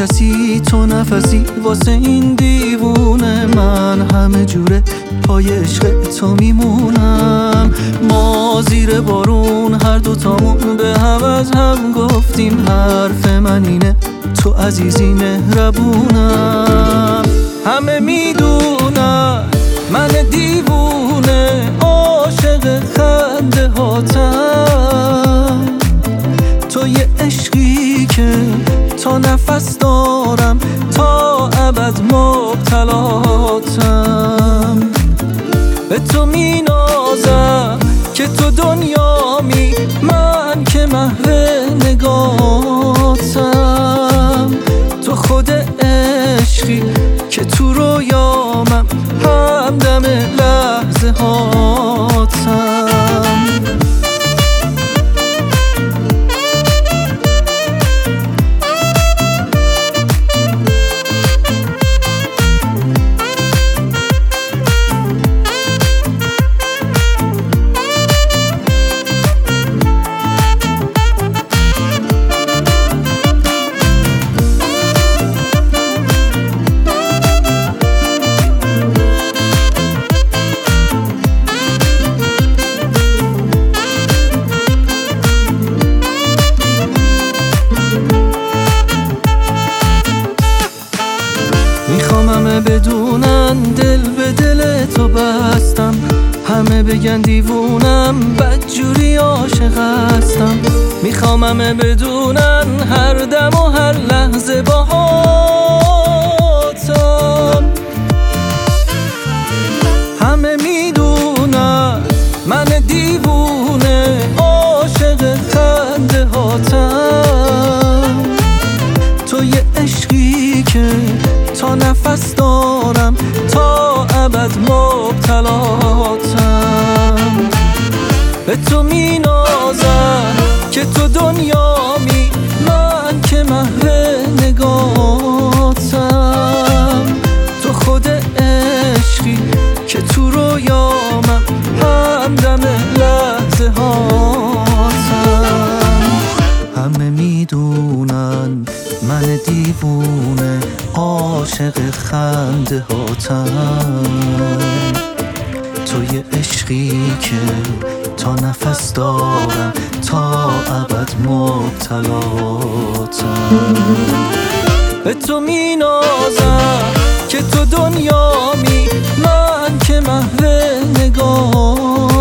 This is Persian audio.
کسی تو نفسی واسه این دیوونه من همه جوره پای عشق تو میمونم. ما زیر بارون هر دوتامون به هم از هم گفتیم حرف من اینه تو عزیزی مهربونم. همه میدونم من دیوونه عاشق خنده هاتم، تو یه عشقی که تا نفس دارم تا ابد مبتلاتم. به تو می نازم که تو دنیامی من که محو نگاتم. تو خود عشقی که تو رویامم همدم لحظه هاتم. همه بدونن دل به دل تو بستم، همه بگن دیوونم بدجوری عاشق هستم. میخوام همه بدونن هر دم و هر لحظه باهاتم. همه میدونن من دیوونه عاشق خنده هاتم، تو یه عشقی که تا نفس دارم تا ابد مبتلاتم. به تو می نازم که تو دنیامی من که محو نگاتم. تو خود عشقی که تو رویامم همدم لحظه هاتم. همه میدونن من دیوونه عاشق خنده هاتم، تو یه عشقی که تا نفس دارم تا ابد مبتلاتم. به تو می نازم که تو دنیامی من که محو نگاه